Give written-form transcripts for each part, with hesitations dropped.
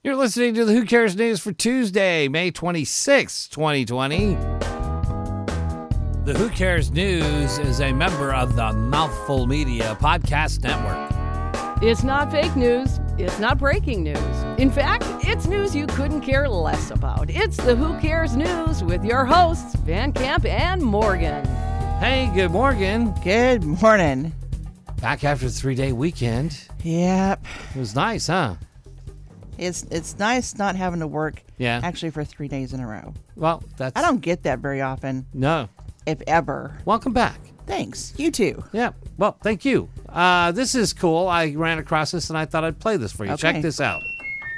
You're listening to the Who Cares News for Tuesday, May 26, 2020. The Who Cares News is a member of the Mouthful Media Podcast Network. It's not fake news. It's not breaking news. In fact, it's news you couldn't care less about. It's the Who Cares News with your hosts, Van Camp and Morgan. Hey, good morning. Good morning. Back after the 3-day weekend. Yep. It was nice, huh? It's nice not having to work actually for 3 days in a row. Well, that's... I don't get that very often. No. If ever. Welcome back. Thanks. You too. Yeah. Well, thank you. This is cool. I ran across this and I thought I'd play this for you. Okay. Check this out.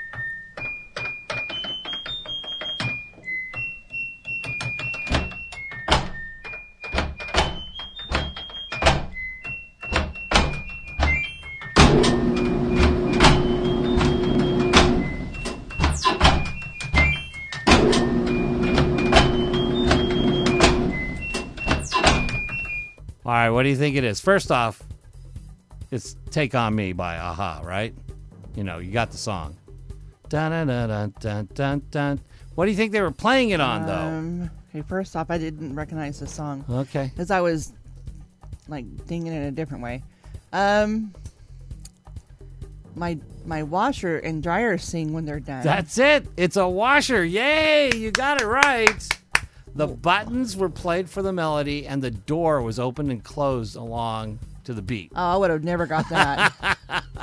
All right, what do you think it is? First off, it's Take On Me by A-ha, right? You know, you got the song. Dun, dun, dun, dun, dun, dun, dun. What do you think they were playing it on, though? Okay, first off, I didn't recognize the song. Okay. Because I was, like, thinking it a different way. My washer and dryer sing when they're done. That's it. It's a washer. Yay, you got it right. The buttons were played for the melody, and the door was opened and closed along to the beat. Oh, I would have never got that.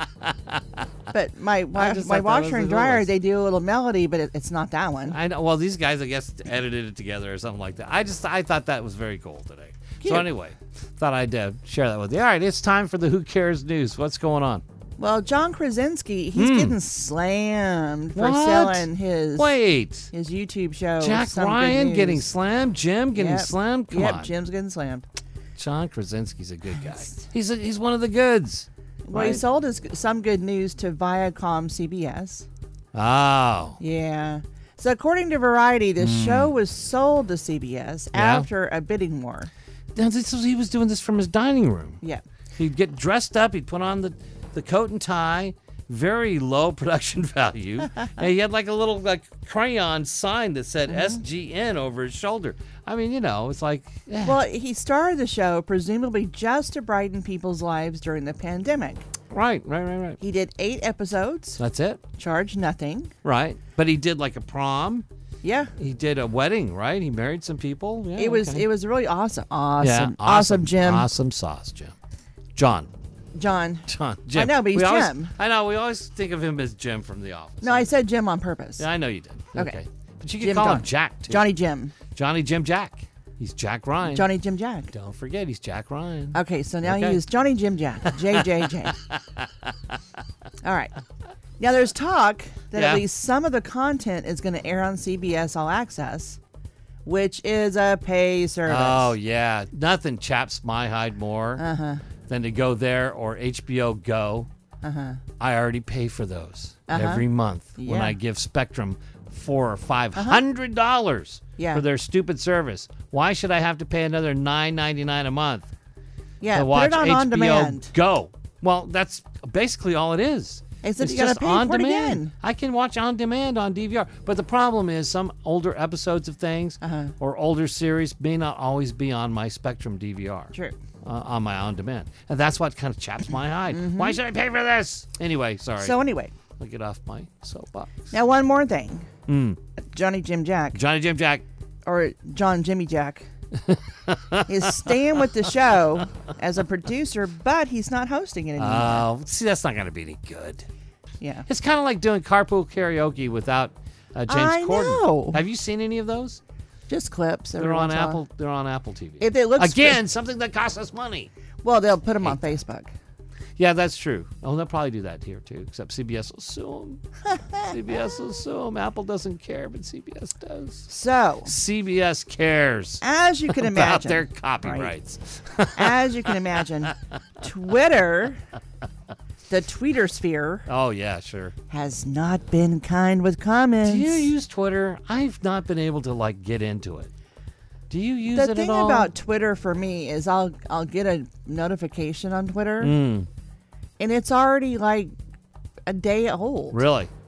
But my washer and dryer, coolest. they do a little melody, but it's not that one. I know. Well, these guys, I guess, edited it together or something like that. I thought that was very cool today. Cute. So anyway, thought I'd share that with you. All right, it's time for the Who Cares News. What's going on? Well, John Krasinski, he's getting slammed for What? selling his YouTube show. Jack Some Good Ryan News. getting slammed? Jim getting Yep. slammed? Come on. Jim's getting slammed. John Krasinski's a good guy. He's one of the goods. Well, he right? sold his Some Good News to Viacom CBS. Oh. Yeah. So according to Variety, the show was sold to CBS after a bidding war. Now, he was doing this from his dining room. Yeah. He'd get dressed up. He'd put on the coat and tie, very low production value. And he had like a little crayon sign that said SGN over his shoulder. I mean, you know, it's like... Well, he started the show presumably just to brighten people's lives during the pandemic. Right. He did 8 episodes, That's it. charged nothing. Right. But he did like a prom. Yeah. He did a wedding, right? He married some people. Yeah, It was really awesome. Awesome. Yeah, Awesome, Jim. Awesome sauce, Jim. John. Jim. Jim. I know, but he's Jim. I know. We always think of him as Jim from The Office. No, I said Jim on purpose. Yeah, I know you did. Okay. But you can Jim call him John. Jack, too. Johnny Jim. Johnny Jim Jack. He's Jack Ryan. Johnny Jim Jack. Don't forget, he's Jack Ryan. Okay, so now Okay. he is Johnny Jim Jack. JJJ. All right. Now there's talk that Yeah. at least some of the content is going to air on CBS All Access, which is a pay service. Oh, yeah. Nothing chaps my hide more than to go there or HBO Go. I already pay for those every month when Yeah. I give Spectrum $400 or $500 Yeah. for their stupid service. Why should I have to pay another $9.99 a month Yeah, to put watch it on HBO demand. Go? Well, that's basically all it is. Except It's you gotta just pay on for it demand. again. I can watch on demand on DVR. But the problem is some older episodes of things or older series may not always be on my Spectrum DVR. True. On my on demand. And that's what kind of chaps my hide. Why should I pay for this? Anyway, sorry. So anyway, I'll get off my soapbox. now one more thing. Johnny Jim Jack, Johnny Jim Jack. or John Jimmy Jack, is staying with the show as a producer, but he's not hosting it anymore. Oh, see, that's not going to be any good. Yeah. It's kind of like doing carpool karaoke without James I Corden. know. Have you seen any of those? Just clips. They're every on once in a while. Apple. They're on Apple TV. If it looks Again, something that costs us money. Well, they'll put them on Facebook. Yeah, that's true. Oh, they'll probably do that here too. Except CBS will sue them. CBS will sue them. Apple doesn't care, but CBS does. So, CBS cares as you can about imagine, their copyrights. as you can imagine, Twitter, the Tweeter sphere, Oh yeah, sure. has not been kind with comments. Do you use Twitter? I've not been able to get into it. Do you use it The thing at all? about Twitter for me is I'll get a notification on Twitter, Mm. and it's already like a day old. Really?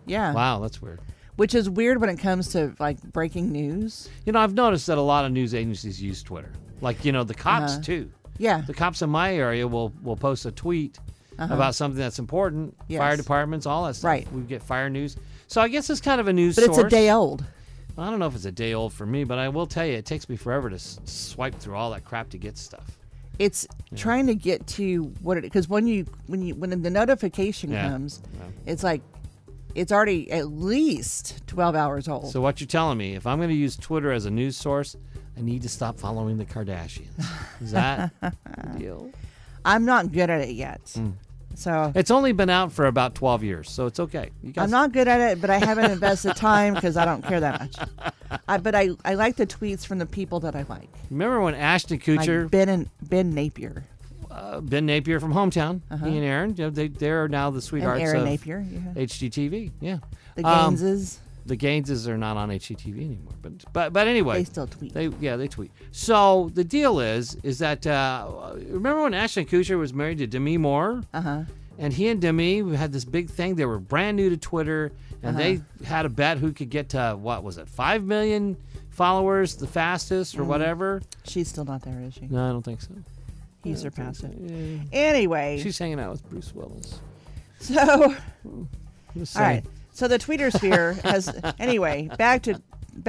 Yeah. Wow, that's weird. Which is weird when it comes to like breaking news. You know, I've noticed that a lot of news agencies use Twitter. Like, you know, the cops too. Yeah. The cops in my area will post a tweet about something that's important. Yes. Fire departments, all that stuff. Right. We get fire news. So I guess it's kind of a news But source. it's a day old. I don't know if it's a day old for me, but I will tell you, it takes me forever to swipe through all that crap to get stuff. It's trying to get to what it, because when the notification Yeah. comes, it's like it's already at least 12 hours old. So what you're telling me, if I'm going to use Twitter as a news source, I need to stop following the Kardashians. Is that the deal? I'm not good at it yet. So It's only been out for about 12 years, so it's okay. You guys, I'm not good at it, but I haven't invested time because I don't care that much. But I like the tweets from the people that I like. Remember when Ashton Kutcher, Like Ben Napier. Ben Napier from Hometown, he and Aaron, you know, they're now the And sweethearts Aaron of Napier. Yeah. HGTV. Yeah. The Gaineses. The Gaineses are not on HGTV anymore, but anyway, They still tweet. They tweet. So the deal is that remember when Ashton Kutcher was married to Demi Moore, and he and Demi had this big thing. They were brand new to Twitter, and they had a bet who could get to 5 million followers the fastest or whatever. She's still not there, is she? No, I don't think so. He surpassed it. Yeah. Anyway, She's hanging out with Bruce Willis. so Just all right. saying. So the Twitter sphere has anyway. Back to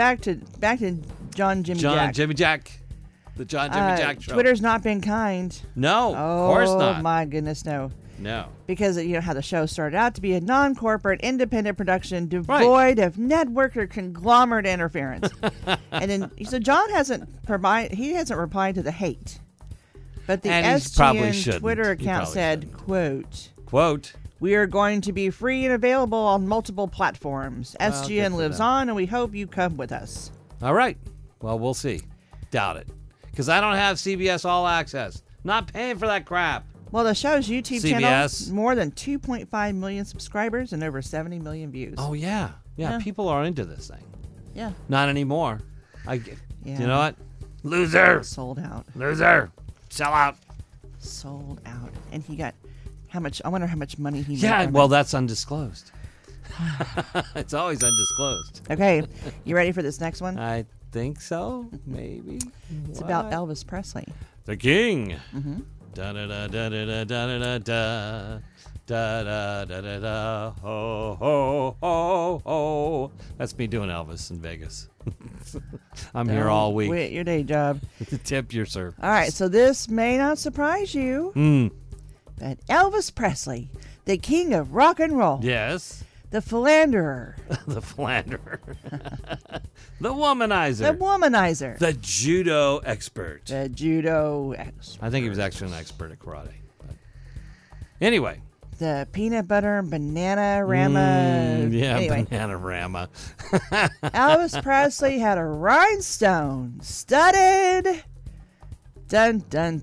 John Jimmy Jack. Jimmy Jack. The John Jimmy Jack show. Twitter's not been kind. No, Oh, of course not. my goodness, no. No. Because you know how the show started out to be a non-corporate, independent production devoid of network or conglomerate interference. And then so John hasn't replied to the hate, but the And he probably SGN shouldn't. Twitter He account probably said, shouldn't. "quote Quote. We are going to be free and available on multiple platforms. good SGN for lives them. on, and we hope you come with us." All right. Well, we'll see. Doubt it. Because I don't have CBS All Access. Not paying for that crap. Well, the show's YouTube channel, CBS. more than 2.5 million subscribers and over 70 million views. Oh, yeah. Yeah, people are into this thing. Yeah. Not anymore. Yeah. You know what? Loser. Sold out. Loser. Sell out. Sold out. And he got how much? I wonder how much money he made. Yeah, from well, it. that's undisclosed. It's always undisclosed. Okay, you ready for this next one? I think so. Maybe. It's about Elvis Presley. The King. Da da da da da da da da da da da da da da ho ho ho ho. That's me doing Elvis in Vegas. I'm here all week. Quit your day job. Tip your serve. All right, so this may not surprise you, but Elvis Presley, the king of rock and roll, Yes. the philanderer, The philanderer. The womanizer. the womanizer, The judo expert. the judo expert, I think he was actually an expert at karate. But anyway. the peanut butter and banana rama. Yeah, Anyway, Bananarama. Elvis Presley had a rhinestone studded, dun dun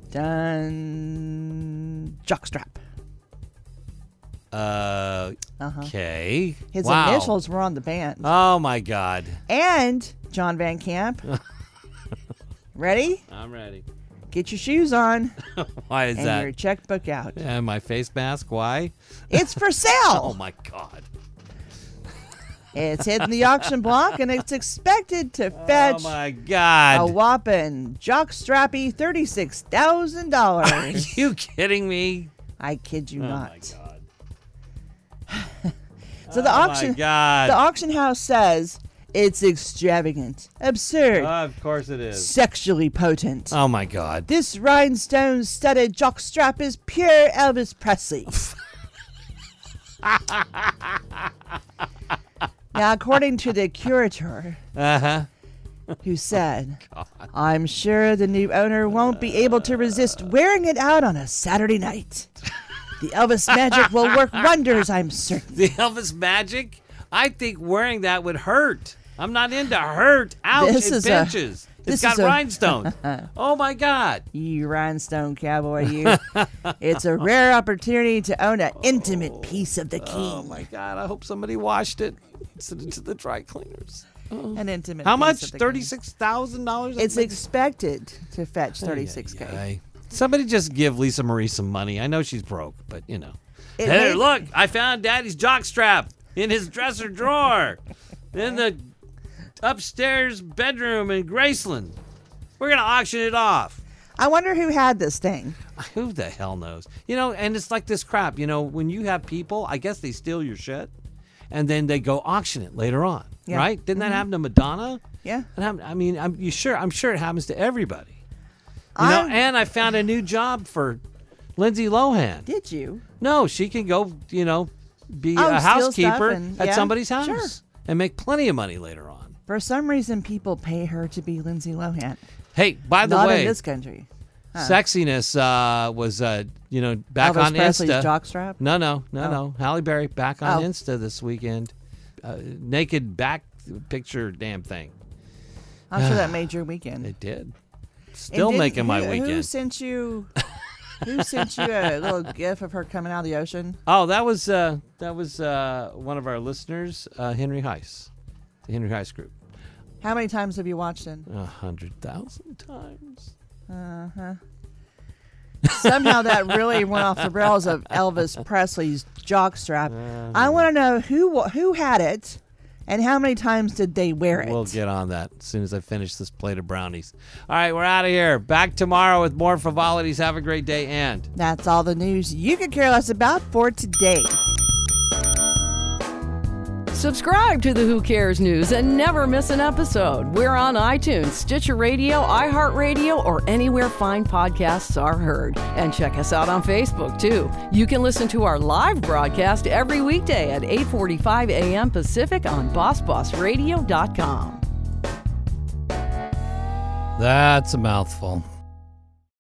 dun, jockstrap. Okay. His Wow. initials were on the band. Oh my God. And John Van Camp. Ready? I'm ready. Get your shoes on Why is and that? your checkbook out. And my face mask. Why? It's for Oh sale. my God. It's hitting the auction block and it's expected to fetch Oh my a God. whopping jockstrappy Are $36,000. you kidding me? I kid you Oh not. my God. So the Oh my auction God. the auction house says it's extravagant, absurd, Of course it is. sexually potent. Oh my God. This rhinestone-studded jockstrap is pure Elvis Presley. Now, according to the curator, who said, "I'm sure the new owner won't be able to resist wearing it out on a Saturday night. The Elvis magic will work wonders, I'm certain." The Elvis magic? I think wearing that would hurt. I'm not into hurt. Ouch, This it is a- pinches. this It's got is a- rhinestones. Oh my God. You rhinestone cowboy, you. It's a rare opportunity to own an intimate piece of the king. Oh my God. I hope somebody washed it. Sent it to the dry cleaners. An intimate How piece much? of the king. $36,000? It's expected to fetch $36K. Ay. Somebody just give Lisa Marie some money. I know she's broke, but you know. It Hey, may- look, I found Daddy's jockstrap. in his dresser drawer in the upstairs bedroom in Graceland. We're going to auction it off. I wonder who had this thing. Who the hell knows? You know, and it's like this crap. You know, when you have people, I guess they steal your shit, and then they go auction it later on, right? Didn't that happen to Madonna? Yeah. I'm sure it happens to everybody. You know, and I found a new job for Lindsay Lohan. Did you? No, she can go, be a housekeeper at somebody's house and make plenty of money later on. For some reason, people pay her to be Lindsay Lohan. Hey, by the way, not in this country. Sexiness was, back Elvis on Presley's Insta. jockstrap? No. Halle Berry back on Insta this weekend. Naked back picture damn thing. I'm sure that made your weekend. It did. Still making my weekend. Who sent you a little gif of her coming out of the ocean? Oh, that was one of our listeners, Henry Heiss, the Henry Heiss group. How many times have you watched it? 100,000 times. Somehow that really went off the rails of Elvis Presley's jockstrap. I want to know who had it, and how many times did they wear it? We'll get on that as soon as I finish this plate of brownies. All right, we're out of here. Back tomorrow with more frivolities. Have a great day, and that's all the news you could care less about for today. Subscribe to the Who Cares News and never miss an episode. We're on iTunes, Stitcher Radio, iHeartRadio, or anywhere fine podcasts are heard. And check us out on Facebook, too. You can listen to our live broadcast every weekday at 8:45 a.m. Pacific on BossBossRadio.com. That's a mouthful.